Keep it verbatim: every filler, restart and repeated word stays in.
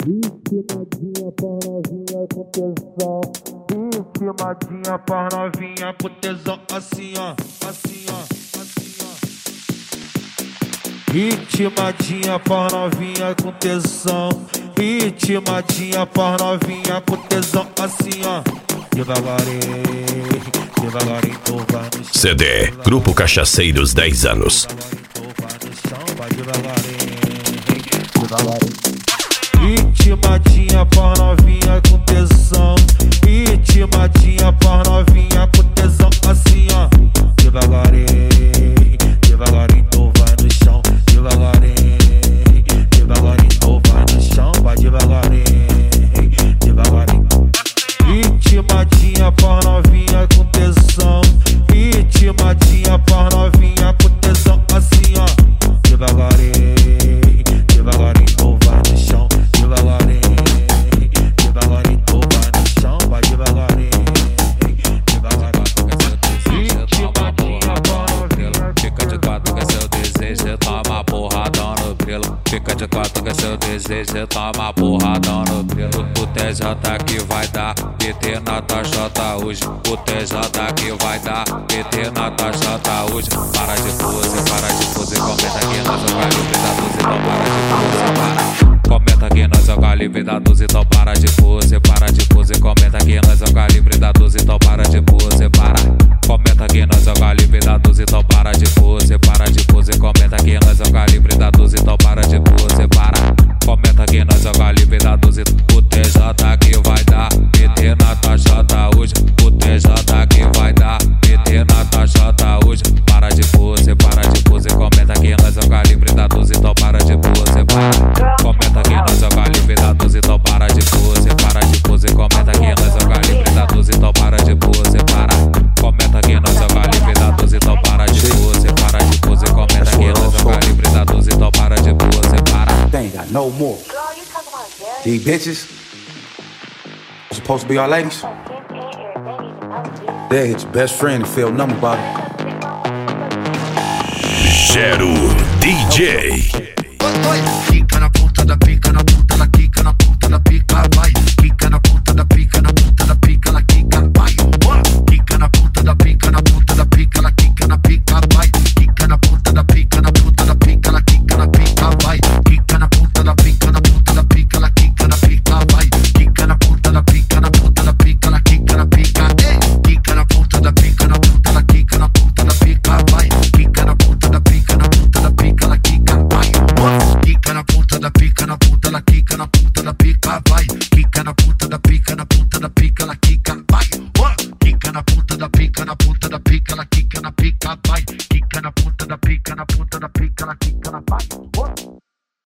Estimadinha pra novinha com tesão. Estimadinha pra novinha com tesão. Assim ó, assim ó, assim ó. Estimadinha pra novinha com tesão. Estimadinha pra novinha com tesão. Assim ó, devagarinho, devagarinho tu vai no chão. C D Grupo Cachaceiros dez anos. Itimadinha pra novinha com tesão. Itimadinha pra novinha com tesão. Assim ó, devagarinho, devagarinho tu vai no chão. Devagarinho, devagarinho tu vai no chão. Vai devagarinho, devagarinho. Itimadinha pra novinha com tesão. Itimadinha pra novinha com tesão. Assim ó, devagarinho, devagarinho tu vai no chão. Devagarinho, devagarinho tu vai no chão. Vai devagarinho, devagarinho. Itimadinha pra novinha. Fica de quatro que é seu desejo, toma porradão no grilo. Fica de quatro que é seu desejo, toma porradão no grilo. O T J que vai dar, P T na tua J hoje. O T J que vai dar, P T na tua J hoje. Para de pose, para de pose, comenta aqui nós joga livre da doze, então para de pose, para. Comenta aqui nós joga livre da doze, então para de pose, para de pose. Comenta aqui nós joga livre da doze, então para de pose, para. Comenta aqui nós joga livre da doze, então para de pose, para de pose. Comenta aqui nós joga livre da doze, então para de pose, para. Comenta aqui nós joga livre da doze. O T J que vai dar, P T na tua J hoje. O T J que vai dar, P T na tua J hoje. Para de pose, para de pose. Comenta aqui nós joga livre da doze, então para de pose, para. Comenta aqui nós joga livre da doze, então para de pose, para de pose. Comenta aqui nós joga livre da doze, então para de pose, para. Comenta aqui nós joga livre da doze, então para de pose, para de pose. Comenta aqui nós joga livre da doze, então para de pose, para. They ain't got no more. These bitches supposed to be our ladies. They hit your best friend and feel numb about it. Gero D J. Quica na ponta da pica, na ponta da quica, na ponta da pica, vai. Quica na ponta da pica, na ponta da pica, na quica, vai. Quica na ponta da pica, na ponta da pica, na quica, na pica, vai. Quica na ponta da pica, na ponta da pica, na quica, na pica, vai. Quica na ponta da pica, na ponta da pica, na quica, na pica, vai. Quica na ponta da pica, na ponta da pica, na quica, na pica, ei. Quica na ponta da pica, na ponta da quica, na ponta da pica, vai. Quica na ponta da pica, na ponta da pica, na quica, vai. Quica na ponta da pica, na ponta da quica, na ponta da pica, vai. Quica na ponta da pica, na ponta da pica, na quica, vai. Quica na ponta da pica, na ponta da pica, na quica, na pica, vai. Quica na ponta da pica, na ponta da pica, na quica, na vai.